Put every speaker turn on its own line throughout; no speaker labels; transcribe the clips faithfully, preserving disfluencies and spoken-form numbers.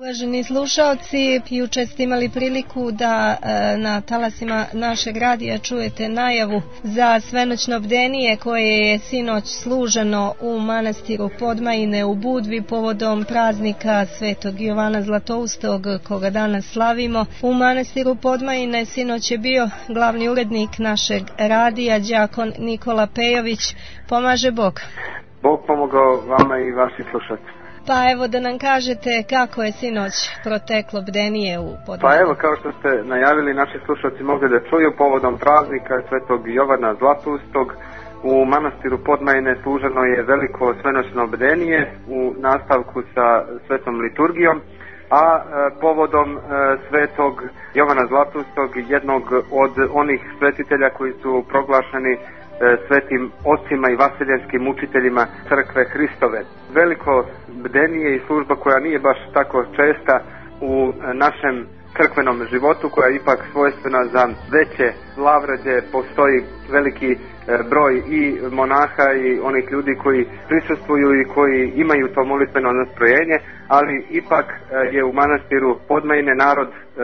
Uvaženi slušaoci, juče ste imali priliku da e, na talasima našeg radija čujete najavu za svenoćno bdenije koje je sinoć služeno u manastiru Podmajine u Budvi povodom praznika Svetog Jovana Zlatoustog koga danas slavimo. U manastiru Podmajine sinoć je bio glavni urednik našeg radija, đakon Nikola Pejović. Pomaže Bog.
Bog pomogao vama i vašim slušalcima.
Pa evo da nam kažete kako je sinoć proteklo bdenije u Podmajini.
Pa evo, kao što ste najavili, naši slušalci mogli da čuju povodom praznika Svetog Jovana Zlatoustog. U manastiru Podmajine služeno je veliko svenoćno bdenije u nastavku sa svetom liturgijom, a e, povodom e, Svetog Jovana Zlatoustog, jednog od onih svetitelja koji su proglašeni svetim ocima i vasiljevskim učiteljima crkve Hristove. Veliko bdenije i služba koja nije baš tako česta u našem crkvenom životu, koja je ipak svojstvena za veće slavlje, gdje postoji veliki broj i monaha i onih ljudi koji prisustvuju i koji imaju to molitveno nastrojenje, ali ipak je u manastiru Podmajine narod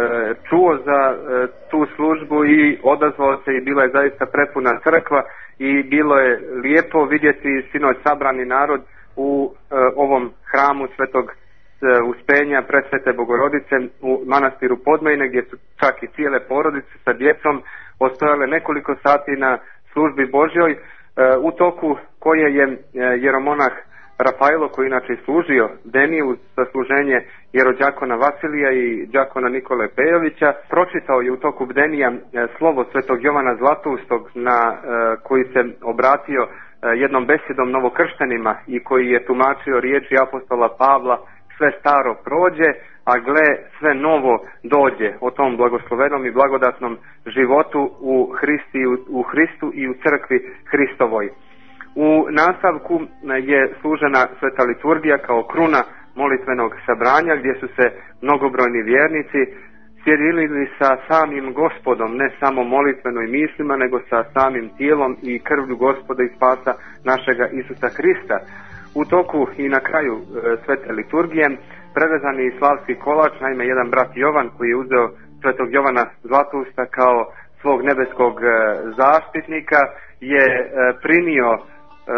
čuo za tu službu i odazvao se i bila je zaista prepuna crkva i bilo je lijepo vidjeti sinoć sabrani narod u e, ovom hramu Svetog e, Uspenja Presvete Bogorodice u manastiru Podmajine, gdje su čak i cijele porodice sa djecom ostojale nekoliko sati na službi Božjoj, e, u toku koje je e, jeromonah Rafailo, koji inače služio bdeniju za služenje jerođakona Vasilija i đakona Nikole Pejovića, pročitao je u toku bdenija slovo Svetog Jovana Zlatoustog na koji se obratio jednom besjedom novokrštenima i koji je tumačio riječi apostola Pavla: sve staro prođe, a gle, sve novo dođe, o tom blagoslovenom i blagodatnom životu u Hristi, u Hristu i u crkvi Hristovoj. U nastavku je služena sveta liturgija kao kruna molitvenog sabranja, gdje su se mnogobrojni vjernici sjedinili sa samim Gospodom, ne samo molitveno i mislima, nego sa samim tijelom i krvlju Gospoda i spasa našega Isusa Hrista. U toku i na kraju e, svete liturgije prerezani slavski kolač, naime jedan brat Jovan koji je uzeo Svetog Jovana Zlatousta kao svog nebeskog e, zaštitnika, je e, primio e,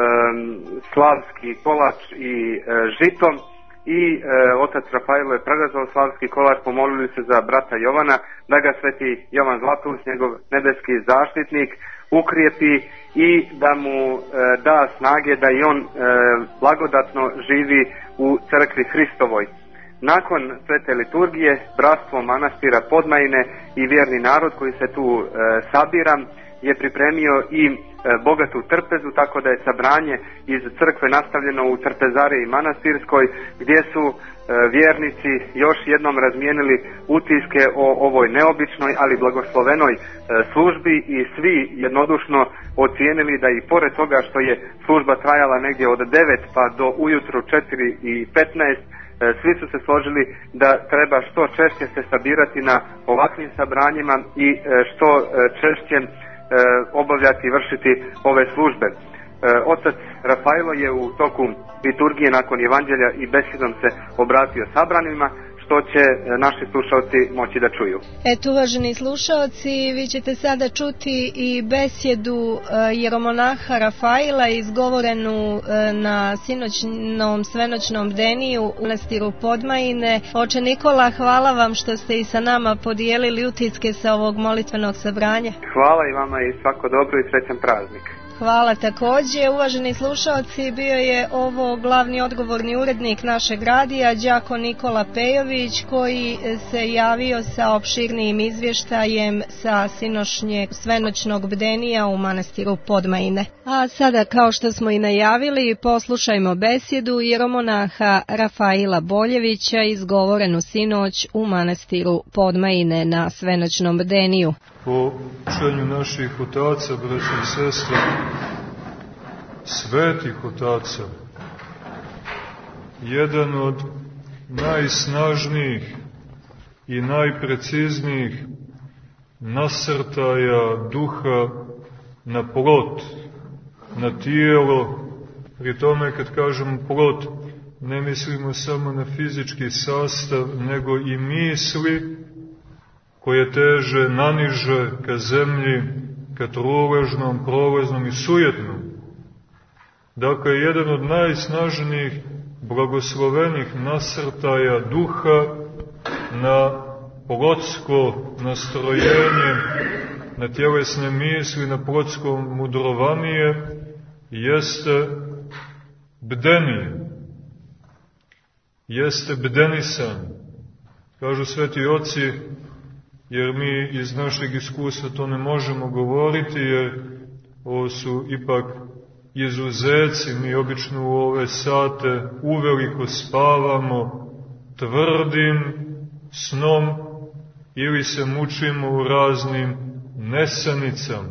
slavski kolač i e, žitom i e, otac Rafailo je prerezao slavski kolač, pomolili se za brata Jovana da ga Sveti Jovan Zlatoust, njegov nebeski zaštitnik, ukrijepi i da mu e, da snage da i on e, blagodatno živi u crkvi Hristovoj. Nakon svete liturgije, bratstvo manastira Podmajine i vjerni narod koji se tu e, sabira je pripremio i e, bogatu trpezu, tako da je sabranje iz crkve nastavljeno u trpezariji manastirskoj, gdje su e, vjernici još jednom razmijenili utiske o ovoj neobičnoj, ali blagoslovenoj e, službi i svi jednodušno ocijenili da i pored toga što je služba trajala negdje od devet pa do ujutru četiri i petnaest, svi su se složili da treba što češće se sabirati na ovakvim sabranjima i što češće obavljati i vršiti ove službe. Otac Rafailo je u toku liturgije nakon evanđelja i besedom se obratio sabranima, što će naši slušalci moći da čuju.
Eto, uvaženi slušalci, vi ćete sada čuti i besjedu jeromonaha Rafaila izgovorenu na sinoćnom svenoćnom bdeniju u manastiru Podmajine. Oče Nikola, hvala vam što ste i sa nama podijelili utiske sa ovog molitvenog sabranja.
Hvala i vama i svako dobro i srećan praznik.
Hvala također. Uvaženi slušalci, bio je ovo glavni odgovorni urednik našeg radija, đakon Nikola Pejović, koji se javio sa opširnijim izvještajem sa sinoćnjeg svenoćnog bdenija u manastiru Podmajine. A sada, kao što smo i najavili, poslušajmo besjedu jeromonaha Rafaila Boljevića izgovorenu sinoć u manastiru Podmajine na svenoćnom bdeniju.
Po učenju naših otaca, braća i sestre, svetih otaca, jedan od najsnažnijih i najpreciznijih nasrtaja duha na plot, na tijelo, pri tome kad kažem plot, ne mislimo samo na fizički sastav, nego i misli koje teže naniže ka zemlji, ka truležnom, prolaznom i sujetnom. Dakle, jedan od najsnažnijih blagoslovenih nasrtaja duha na plotsko nastrojenje, na tjelesne misli, na plotsko mudrovanije, jeste bdenije, jeste bdenisanje. Kažu sveti oci, jer mi iz našeg iskustva to ne možemo govoriti, jer ovo su ipak izuzeci, mi obično u ove sate uveliko spavamo tvrdim snom ili se mučimo u raznim nesanicama.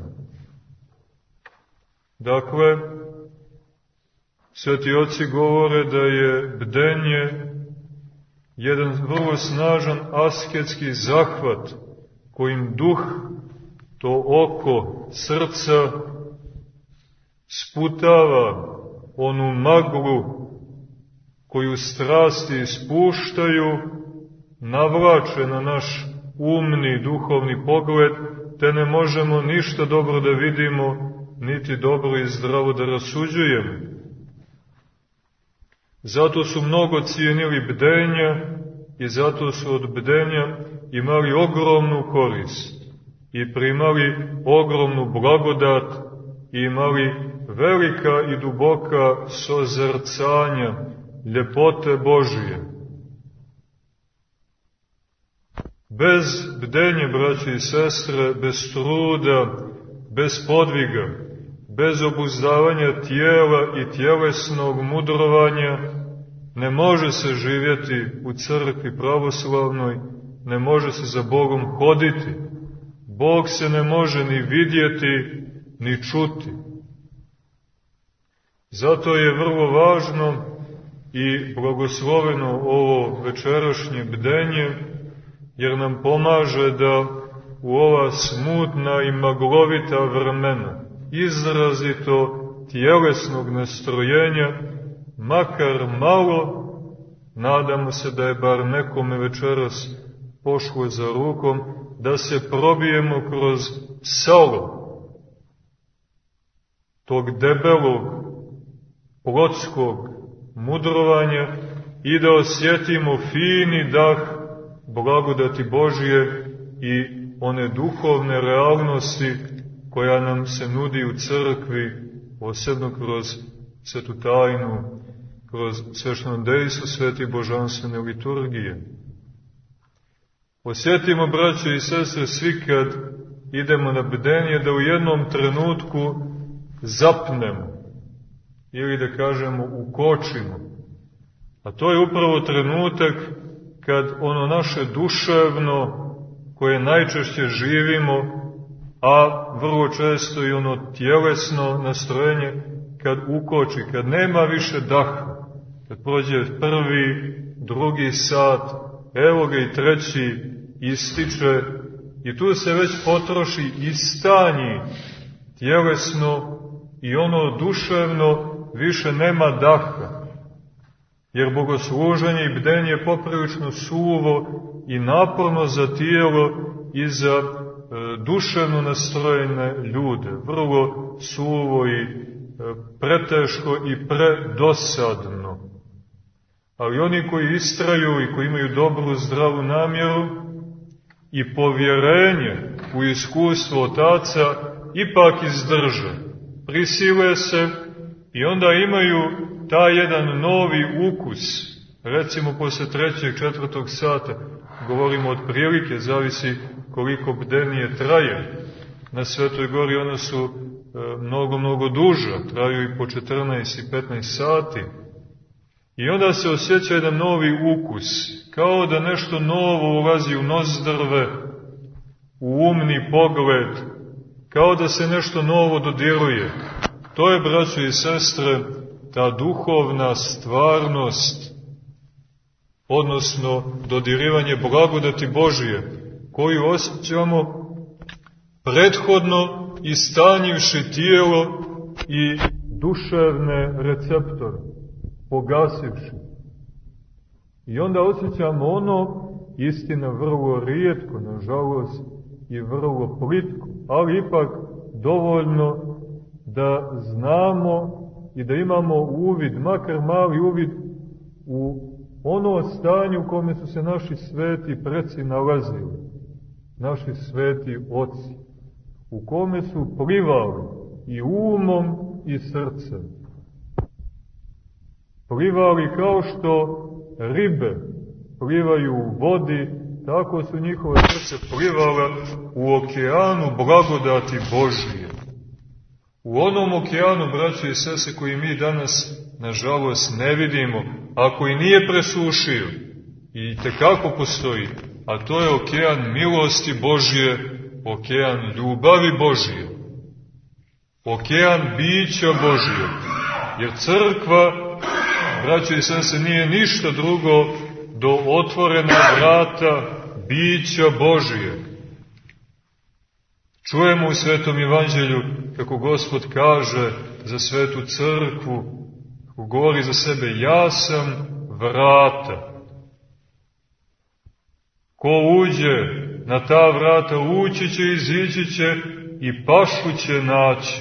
Dakle, sveti oci govore da je bdenje jedan vrlo snažan asketski zahvat kojim duh, to oko srca, sputava onu maglu koju strasti ispuštaju, navlače na naš umni, duhovni pogled, te ne možemo ništa dobro da vidimo, niti dobro i zdravo da rasuđujemo. Zato su mnogo cijenili bdenja i zato su od bdenja imali ogromnu korist i primali ogromnu blagodat i imali velika i duboka sozrcanja ljepote Božije. Bez bdenja, braći i sestre, bez truda, bez podviga, bez obuzdavanja tijela i tjelesnog mudrovanja, ne može se živjeti u crkvi pravoslavnoj, ne može se za Bogom hoditi. Bog se ne može ni vidjeti, ni čuti. Zato je vrlo važno i blagosloveno ovo večerašnje bdenje, jer nam pomaže da u ova smutna i maglovita vremena, izrazito tjelesnog nastrojenja, makar malo, nadamo se da je bar nekome večeras pošlo za rukom, da se probijemo kroz salo tog debelog, plotskog mudrovanja i da osjetimo fini dah blagodati Božije i one duhovne realnosti koja nam se nudi u crkvi, posebno kroz svetu tajnu, kroz svešteno dejstvo svete božanstvene liturgije. Osjetimo, braćo i sestre, svi kad idemo na bdenje, da u jednom trenutku zapnemo, ili da kažemo ukočimo. A to je upravo trenutak kad ono naše duševno, koje najčešće živimo, a vrlo često i ono tjelesno nastrojenje, kad ukoči, kad nema više daha, kad prođe prvi, drugi sat, evo ga i treći ističe, i tu se već potroši i stanji tjelesno i ono duševno više nema daha, jer bogosluženje i bdenje je poprilično suvo i naporno za tijelo i za e, duševno nastrojene ljude, vrlo suvo i e, preteško i predosadno. Ali oni koji istraju i koji imaju dobru, zdravu namjeru i povjerenje u iskustvo otaca, ipak izdrže, prisile se i onda imaju taj jedan novi ukus. Recimo posle trećeg, četvrtog sata, govorimo od prilike, zavisi koliko bdenije traje. Na Svetoj gori one su e, mnogo, mnogo duža, traju i po četrnaest i petnaest sati. I onda se osjeća jedan novi ukus, kao da nešto novo ulazi u nozdrve, u umni pogled, kao da se nešto novo dodiruje. To je, braćo i sestre, ta duhovna stvarnost, odnosno dodirivanje blagodati Božije, koju osjećamo prethodno istanjivši tijelo i duševne receptore, pogasivši. I onda osjećamo ono, istina vrlo rijetko, nažalost, i vrlo plitko, ali ipak dovoljno da znamo i da imamo uvid, makar mali uvid, u ono stanje u kome su se naši sveti preci nalazili, naši sveti oci, u kome su plivali i umom i srcem. Plivali kao što ribe plivaju u vodi, tako su njihove srce plivala u okeanu blagodati Božije. U onom okeanu, braćo i sestre, koji mi danas, nažalost, ne vidimo, a koji nije presušio, i tekako postoji, a to je okean milosti Božije, okean ljubavi Božije, okean bića Božije. Jer crkva, braćo i sestre, nije ništa drugo do otvorena vrata bića Božije. Čujemo u Svetom Evanđelju kako Gospod kaže za Svetu crkvu, govori za sebe: ja sam vrata. Ko uđe na ta vrata, ući će, izići će i pašu će naći.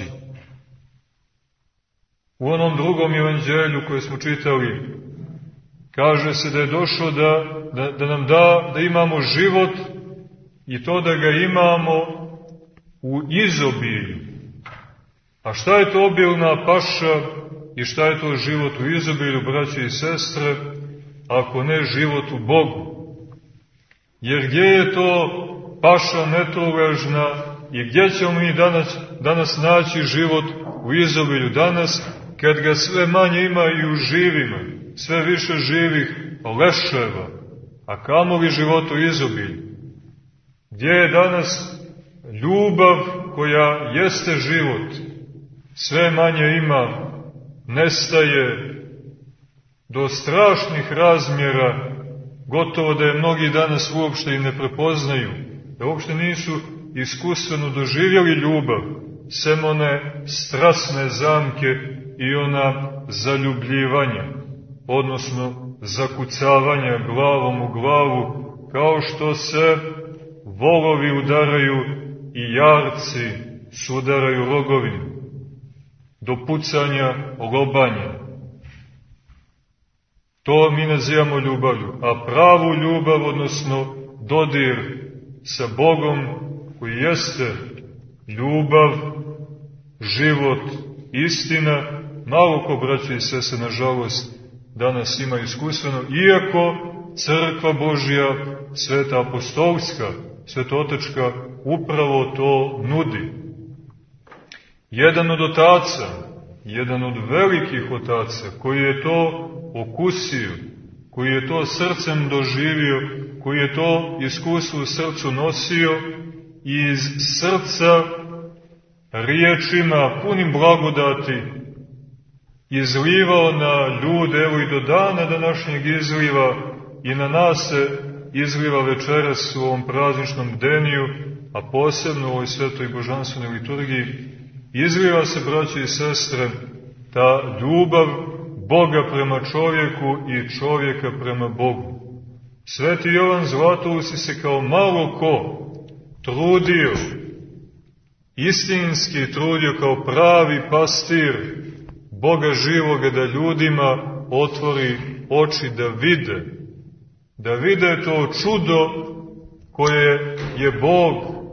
U onom drugom evanđelju koje smo čitali, kaže se da je došao da, da, da nam da, da imamo život i to da ga imamo u izobilju. A šta je to obilna paša i šta je to život u izobilju, braće i sestre, ako ne život u Bogu? Jer gdje je to paša netruležna i gdje ćemo mi danas, danas naći život u izobilju? Danas, kad ga sve manje ima i u živima, sve više živih leševa, a kamoli život u izobilju. Gdje je danas ljubav koja jeste život? Sve manje ima, nestaje do strašnih razmjera, gotovo da je mnogi danas uopšte i ne prepoznaju, da uopšte nisu iskustveno doživjeli ljubav, sem one strasne zamke i ona zaljubljivanja, odnosno zakucavanja glavom u glavu, kao što se volovi udaraju i jarci sudaraju rogovima, do pucanja, lobanja. To mi nazivamo ljubavlju, a pravu ljubav, odnosno dodir sa Bogom, koji jeste ljubav, život, istina, malo ko, braće i sestre, nažalost, danas ima iskustveno, iako Crkva Božja, Sveta Apostolska, Svetotečka, upravo to nudi. Jedan od otaca, jedan od velikih otaca, koji je to okusio, koji je to srcem doživio, koji je to iskustvo u srcu nosio i iz srca riječima punim blagodati izlivao na ljude, evo i do dana današnjeg izliva i na nas se izliva večeras u ovom prazničnom bdeniju, a posebno u ovoj svetoj božanstvenoj liturgiji, izliva se, braće i sestre, ta ljubav Boga prema čovjeku i čovjeka prema Bogu. Sveti Jovan Zlatousti se kao malo ko trudio, istinski trudio kao pravi pastir Boga živoga, da ljudima otvori oči da vide, da vide to čudo koje je Bog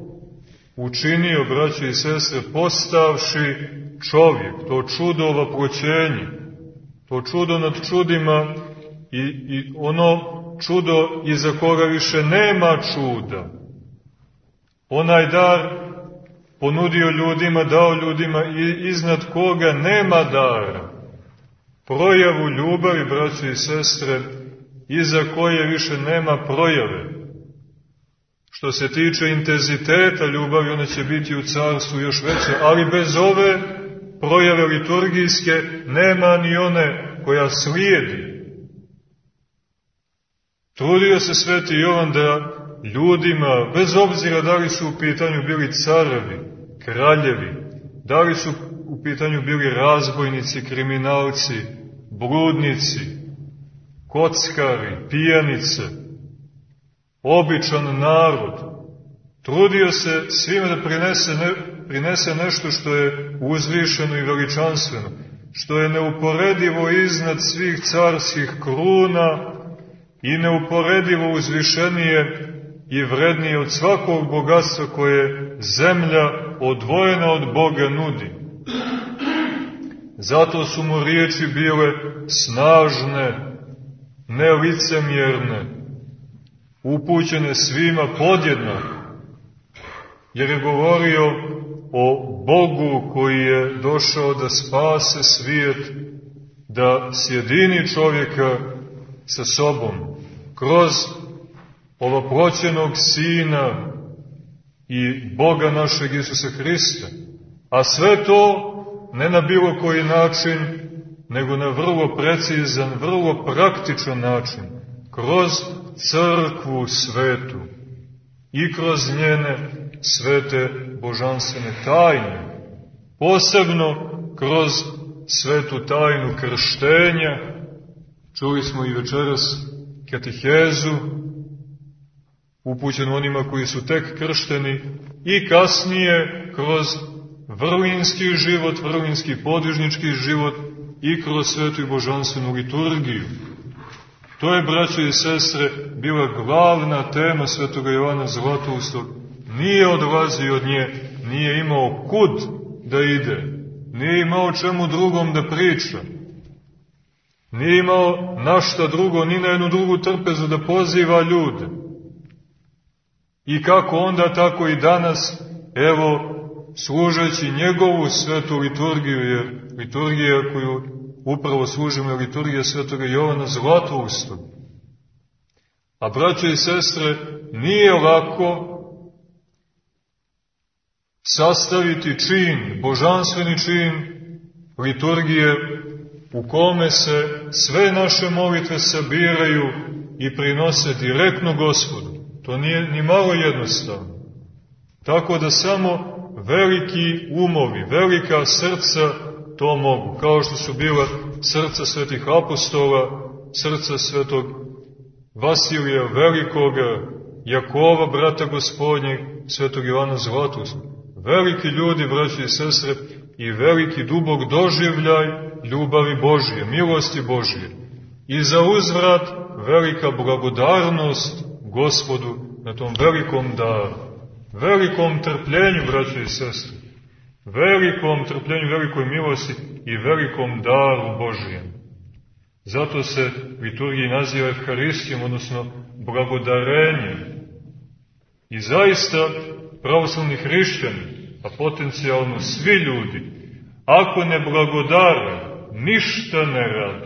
učinio, braće i sestre, postavši čovjek, to čudo ovaploćenje, to čudo nad čudima i, i ono čudo iza koga više nema čuda. Onaj dar ponudio ljudima, dao ljudima i iznad koga nema dara. Projavu ljubavi, braće i sestre, iza koje više nema projave. Što se tiče intenziteta ljubavi, ona će biti u carstvu još veće, ali bez ove projave liturgijske nema ni one koja slijedi. Trudio se sveti Jovan da ljudima, bez obzira da li su u pitanju bili carevi, kraljevi, da li su u pitanju bili razbojnici, kriminalci, bludnici, kockari, pijanice, običan narod. Trudio se svima da prinese, ne, prinese nešto što je uzvišeno i veličanstveno, što je neuporedivo iznad svih carskih kruna i neuporedivo uzvišenije i vrednije od svakog bogatstva koje zemlja odvojena od Boga nudi. Zato su mu riječi bile snažne, nelicemjerne, upućene svima podjednako, jer je govorio o Bogu koji je došao da spase svijet, da sjedini čovjeka sa sobom, kroz ovoploćenog Sina i Boga našeg Isusa Hrista. A sve to ne na bilo koji način, nego na vrlo precizan, vrlo praktičan način, kroz crkvu svetu i kroz njene svete božanstvene tajne, posebno kroz svetu tajnu krštenja. Čuli smo i večeras katehezu upućenu onima koji su tek kršteni, i kasnije kroz vrlinski život, vrlinski podvižnički život i kroz svetu i božanstvenu liturgiju. To je, braćo i sestre, bila glavna tema svetoga Jovana Zlatoustog. Nije odlazio od nje, nije imao kud da ide, nije imao čemu drugom da priča, nije imao na šta drugo, ni na jednu drugu trpezu da poziva ljude. I kako onda, tako i danas, evo, služeći njegovu svetu liturgiju, jer liturgija koju upravo služimo je liturgija svetoga Jovana Zlatoustog. A braće i sestre, nije lako sastaviti čin, božanstveni čin liturgije u kome se sve naše molitve sabiraju i prinose direktno Gospodu. To nije ni malo jednostavno. Tako da samo veliki umovi, velika srca to mogu, kao što su bila srca svetih apostola, srca svetog Vasilija Velikoga, Jakova, brata Gospodnjeg, svetog Jovana Zlatoustog. Veliki ljudi, braći i sestre, i veliki dubok doživljaj ljubavi Božije, milosti Božije. I za uzvrat velika blagodarnost Gospodu na tom velikom daru, velikom trpljenju, braći i sestre, velikom trpljenju, velikoj milosti i velikom daru Božijem. Zato se liturgija naziva Evharistijom, odnosno blagodarenjem. I zaista pravoslavni hrišćani, a potencijalno svi ljudi, ako ne blagodare, ništa ne rade.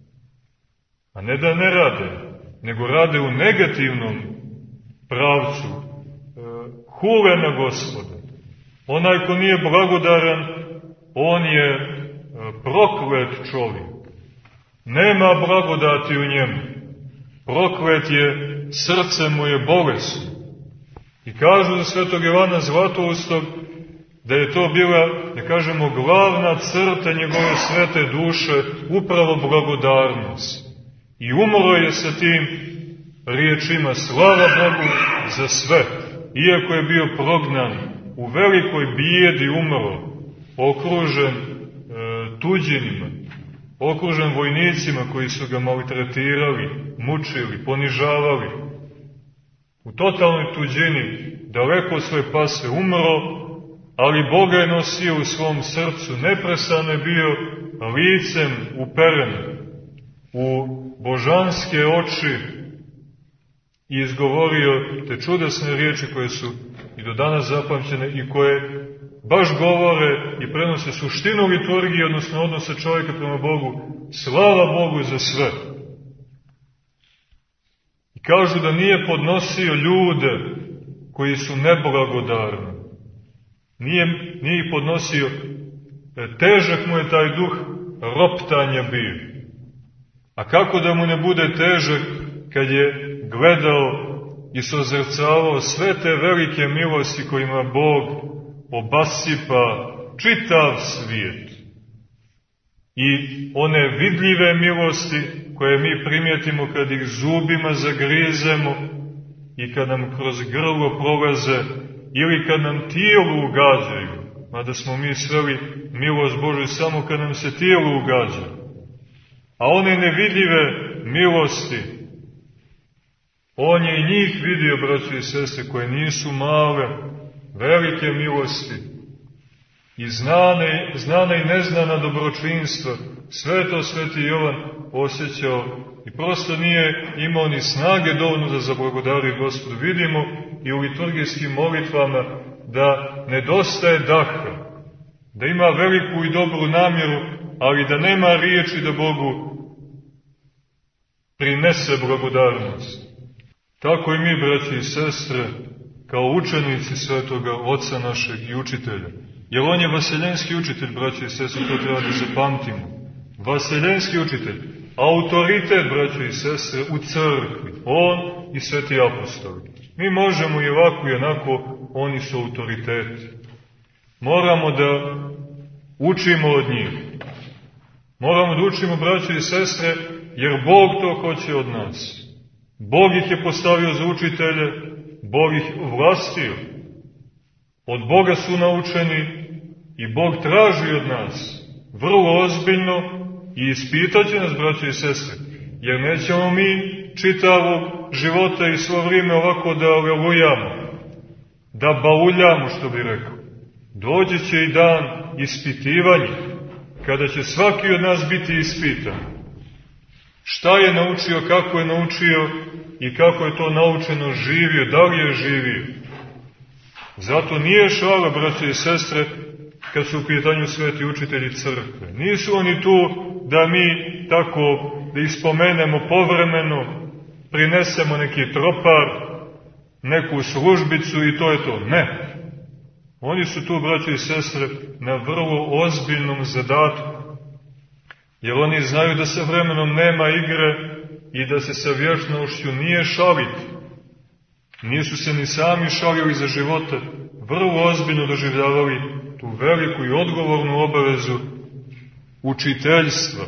A ne da ne rade, nego rade u negativnom pravcu, e, hule na Gospoda. Onaj ko nije blagodaran, on je e, proklet čovjek. Nema blagodati u njemu. Proklet je, srce mu je bolesno. I kažu za svetog Jovana Zlatoustog da je to bila, da kažemo, glavna crta njegove svete duše, upravo blagodarnost. I umro je sa tim riječima: slava Bogu za sve. Iako je bio prognan, u velikoj bijedi umro, okružen e, tuđinima, okružen vojnicima koji su ga maltretirali, mučili, ponižavali. U totalnoj tuđini, daleko od svoje pasve, umro, ali Boga je nosio u svom srcu, neprestano je bio licem uperen u božanske oči i izgovorio te čudesne riječi koje su i do danas zapamćene i koje baš govore i prenose suštinu liturgije, odnosno odnose čovjeka prema Bogu: slava Bogu za sve. I kažu da nije podnosio ljude koji su neblagodarni. Nije, nije ih podnosio, težak mu je taj duh roptanja bio. A kako da mu ne bude težak kad je gledao i sozrcavao sve te velike milosti kojima Bog obasipa čitav svijet. I one vidljive milosti koje mi primijetimo kad ih zubima zagrizemo i kad nam kroz grlo prolaze ili kad nam tijelo ugađaju, mada smo mi sveli milost Božju samo kad nam se tijelo ugađa. A one nevidljive milosti, on je i njih vidio, braćo i sestre, koje nisu male, velike milosti i znane, znana i neznana dobročinstva. Sve to sveti Jovan osjećao i prosto nije imao ni snage dovoljno da zablagodari Gospodu. Vidimo i u liturgijskim molitvama da nedostaje daha, da ima veliku i dobru namjeru, ali da nema riječi da Bogu prinese blagodarnost. Tako i mi, braći i sestre, kao učenici svetoga Oca našeg i učitelja. Jer on je vaseljenski učitelj, braći i sestre, to treba da zapamtimo. Vaseljenski učitelj, autoritet, braći i sestre, u crkvi. On i sveti apostoli. Mi možemo i ovako i onako, oni su autoriteti. Moramo da učimo od njih. Moramo da učimo, braći i sestre, jer Bog to hoće od nas. Bog ih je postavio za učitelje, Bog ih vlastio. Od Boga su naučeni i Bog traži od nas vrlo ozbiljno i ispitaće nas, braće i sestre, jer nećemo mi čitavog života i svo vrijeme ovako da alelujamo, da bauljamo, što bi rekao. Dođe će i dan ispitivanja, kada će svaki od nas biti ispitan. Šta je naučio, kako je naučio i kako je to naučeno živio, da li je živio. Zato nije šala, braće i sestre, kad su u pitanju sveti učitelji crkve. Nisu oni tu da mi tako da ispomenemo povremeno, prinesemo neki tropar, neku službicu i to je to. Ne. Oni su tu, braće i sestre, na vrlo ozbiljnom zadatku. Jer oni znaju da sa vremenom nema igre i da se sa vječnošću nije šaliti. Nisu se ni sami šalili za života, vrlo ozbiljno doživljavali tu veliku i odgovornu obavezu učiteljstva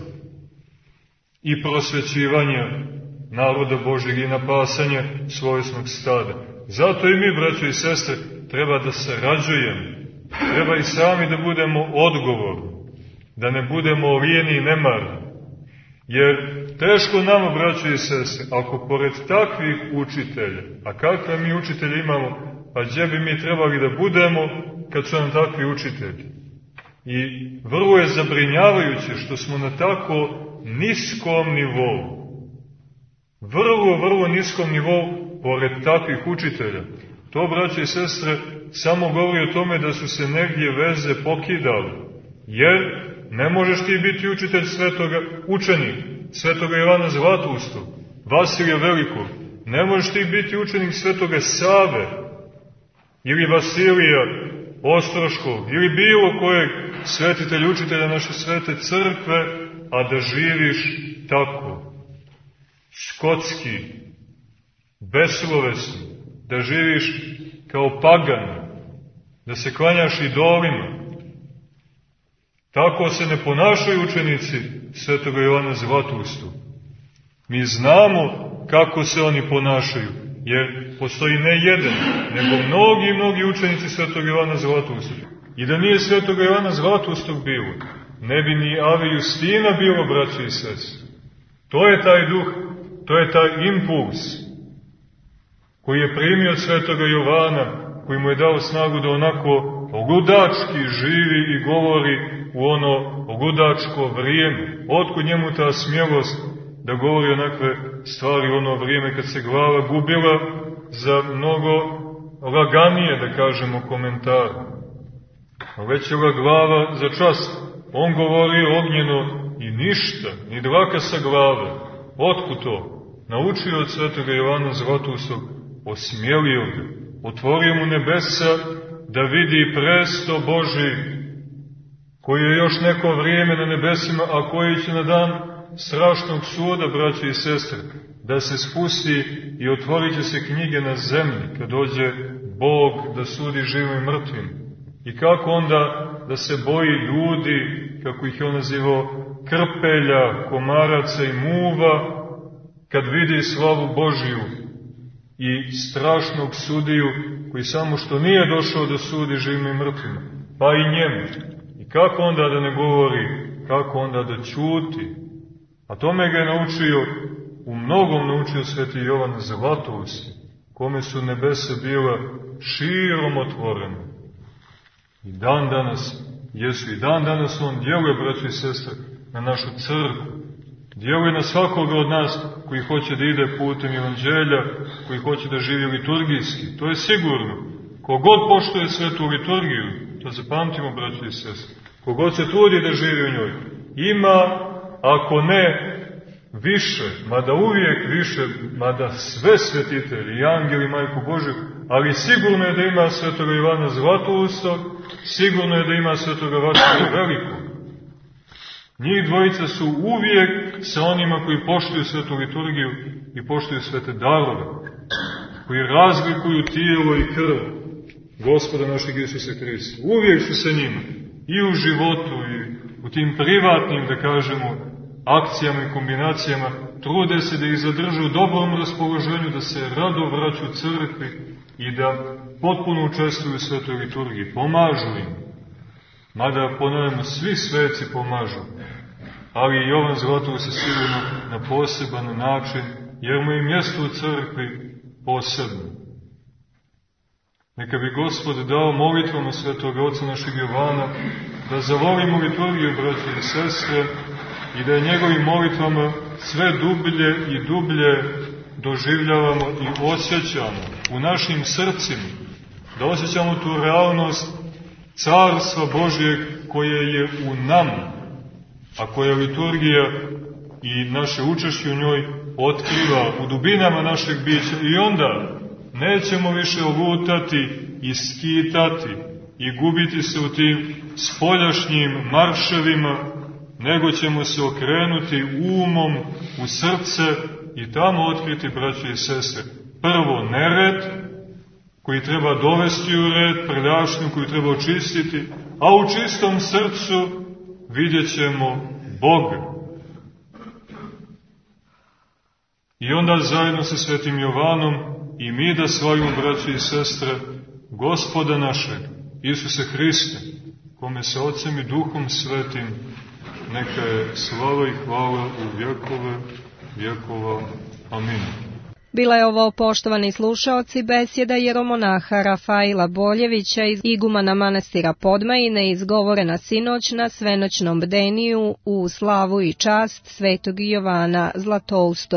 i prosvećivanja naroda Božjeg i napasanja svojsnog stada. Zato i mi, braćo i sestre, treba da sarađujemo, treba i sami da budemo odgovorni, da ne budemo lijeni i nemarni. Jer teško nama, braćo i sestre, ako pored takvih učitelja, a kakve mi učitelje imamo, pa gdje bi mi trebali da budemo kad su nam takvi učitelji? I vrlo je zabrinjavajuće što smo na tako niskom nivou, vrlo, vrlo niskom nivou pored takvih učitelja. To, braćo i sestre, samo govori o tome da su se negdje veze pokidali, jer ne možeš ti biti učitelj svetoga, učenik svetoga Jovana Zlatoustog, Vasilija Velikog. Ne možeš ti biti učenik svetoga Save ili Vasilija Ostroškog ili bilo kojeg svetitelja, učitelja naše svete crkve, a da živiš tako, skotski, beslovesni, da živiš kao pagan, da se klanjaš idolima. Tako se ne ponašaju učenici svetoga Jovana Zlatoustog. Mi znamo kako se oni ponašaju, jer postoji ne jedan, nego mnogi, mnogi učenici svetoga Jovana Zlatoustog. I da nije svetoga Jovana Zlatoustog bilo, ne bi ni Ave Justina bilo, braći i sestre. To je taj duh, to je taj impuls koji je primio od svetoga Jovana, koji mu je dao snagu da onako ludački živi i govori u ono ludačko vrijeme. Otkud njemu ta smjelost da govori onakve stvari u ono vrijeme kad se glava gubila za mnogo laganije, da kažemo, komentare. Lećela glava za čas. On govori ognjeno i ništa, ni dlaka sa glave. Otkud to? Naučio od svetoga Jovana Zlatoustog, osmjelio ga, otvorio mu nebesa da vidi presto Božji, koji je još neko vrijeme na nebesima, a koji će na dan strašnog suda, braće i sestre, da se spusti i otvorit će se knjige na zemlji, kad dođe Bog da sudi živim i mrtvim. I kako onda da se boji ljudi, kako ih je on nazivao, krpelja, komaraca i muva, kad vidi slavu Božiju i strašnog sudiju koji samo što nije došao da sudi živima i mrtvima, pa i njemu. I kako onda da ne govori, kako onda da ćuti? A tome ga je naučio, u mnogom naučio sveti Jovan Zlatoust, kome su nebesa bila širom otvorene. I dan danas jesu, i dan danas on djeluje, braći i sestre, na našu crkvu. Djeluje na svakoga od nas koji hoće da ide putem evanđelja, koji hoće da živi liturgijski. To je sigurno. Kogod poštuje svetu liturgiju, to zapamtimo, braći i sestre, kogod se trudi da živi u njoj, ima, ako ne više, mada uvijek više, mada sve svetitelji, i angeli, Majku Božju, ali sigurno je da ima svetoga Ivana Zlatousta, sigurno je da ima svetoga Vasilija Velikog. Njih dvojica su uvijek sa onima koji poštuju svetu liturgiju i poštuju svete darove, koji razlikuju tijelo i krv Gospoda našeg Isusa Hrista. Uvijek su sa njima, i u životu, i u tim privatnim, da kažemo, akcijama i kombinacijama, trude se da ih zadržu u dobrom raspoloženju, da se rado vraću u crkvi i da potpuno učestvuju u svetoj liturgiji. Pomažu im. Mada, ponavljamo, svi sveci pomažu, ali i Jovan Zlatoust se sigurno na poseban način, jer mu je mjesto u crkvi posebno. Neka bi Gospod dao molitvama svetoga oca našeg Jovana da zavolimo liturgiju, braće i sestre, i da je njegovim molitvama sve dublje i dublje doživljavamo i osjećamo u našim srcima, da osjećamo tu realnost Carstva Božijeg koje je u nama, a koja liturgija i naše učešće u njoj otkriva u dubinama našeg bića, i onda nećemo više lutati i skitati i gubiti se u tim spoljašnjim marševima, nego ćemo se okrenuti umom u srce i tamo otkriti, braće i sestre, prvo nered, koji treba dovesti u red, prljašnju koju treba očistiti, a u čistom srcu vidjet ćemo Boga. I onda zajedno sa svetim Jovanom i mi da slavimo, braće i sestre, Gospoda našeg, Isuse Hriste, kome sa Otcem i Duhom Svetim neka je slava i hvala u vjekove vjekova. Amin.
Bila je ovo, poštovani slušaoci, besjeda jeromonaha Rafaila Boljevića iz igumana manastira Podmajine, izgovorena sinoć na svenoćnom bdeniju u slavu i čast svetog Jovana Zlatoustog.